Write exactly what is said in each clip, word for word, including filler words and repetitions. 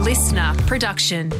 listener production.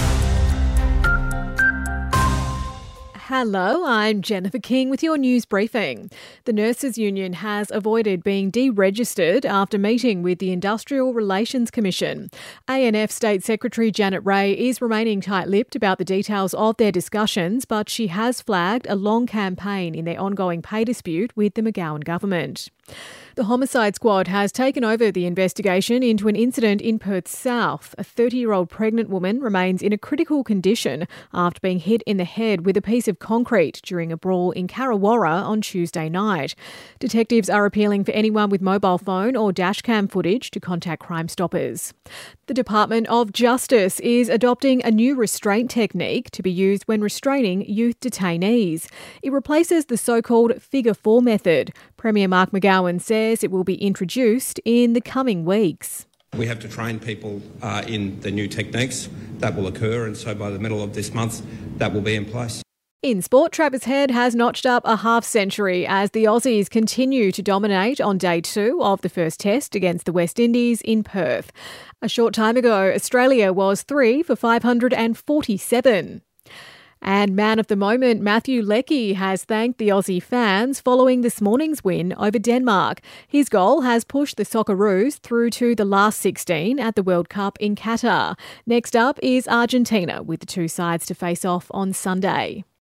Hello, I'm Jennifer King with your news briefing. The Nurses Union has avoided being deregistered after meeting with the Industrial Relations Commission. A N F State Secretary Janet Ray is remaining tight-lipped about the details of their discussions, but she has flagged a long campaign in their ongoing pay dispute with the McGowan government. The Homicide Squad has taken over the investigation into an incident in Perth South. A thirty-year-old pregnant woman remains in a critical condition after being hit in the head with a piece of concrete during a brawl in Karrawara on Tuesday night. Detectives are appealing for anyone with mobile phone or dashcam footage to contact Crime Stoppers. The Department of Justice is adopting a new restraint technique to be used when restraining youth detainees. It replaces the so-called Figure Four method. Premier Mark McGowan says it will be introduced in the coming weeks. We have to train people uh, in the new techniques that will occur, and so by the middle of this month that will be in place. In sport, Travis Head has notched up a half century as the Aussies continue to dominate on day two of the first test against the West Indies in Perth. A short time ago, Australia was three for five hundred forty-seven. And man of the moment, Matthew Leckie has thanked the Aussie fans following this morning's win over Denmark. His goal has pushed the Socceroos through to the last sixteen at the World Cup in Qatar. Next up is Argentina, with the two sides to face off on Sunday.